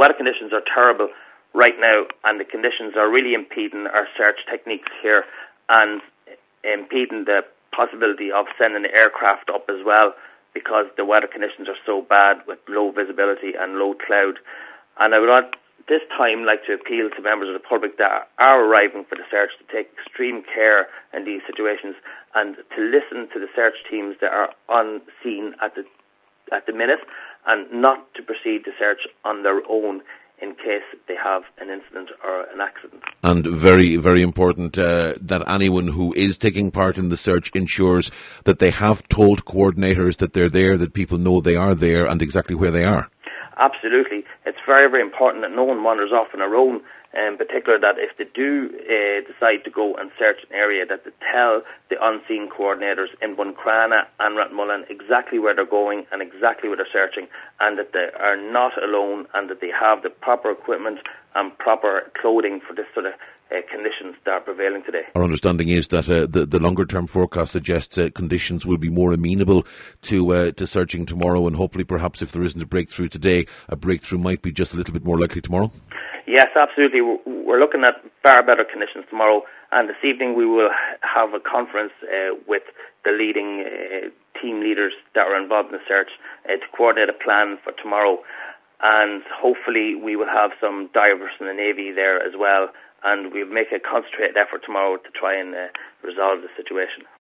weather conditions are terrible right now, and the conditions are really impeding our search techniques here and impeding the possibility of sending the aircraft up as well, because the weather conditions are so bad with low visibility and low cloud. And I would at this time like to appeal to members of the public that are arriving for the search to take extreme care in these situations and to listen to the search teams that are on scene at the minute, and not to proceed to search on their own in case they have an incident or an accident. And very, very important that anyone who is taking part in the search ensures that they have told coordinators that they're there, that people know they are there and exactly where they are. Absolutely. It's very, very important that no one wanders off on their own, in particular that if they do decide to go and search an area, that they tell the unseen coordinators in Buncrana and Rathmullen exactly where they're going and exactly where they're searching, and that they are not alone, and that they have the proper equipment and proper clothing for this sort of conditions that are prevailing today. Our understanding is that the longer-term forecast suggests conditions will be more amenable to searching tomorrow, and hopefully perhaps if there isn't a breakthrough today, a breakthrough might be just a little bit more likely tomorrow. Yes, absolutely. We're looking at far better conditions tomorrow, and this evening we will have a conference with the leading team leaders that are involved in the search to coordinate a plan for tomorrow, and hopefully we will have some divers from the Navy there as well, and we'll make a concentrated effort tomorrow to try and resolve the situation.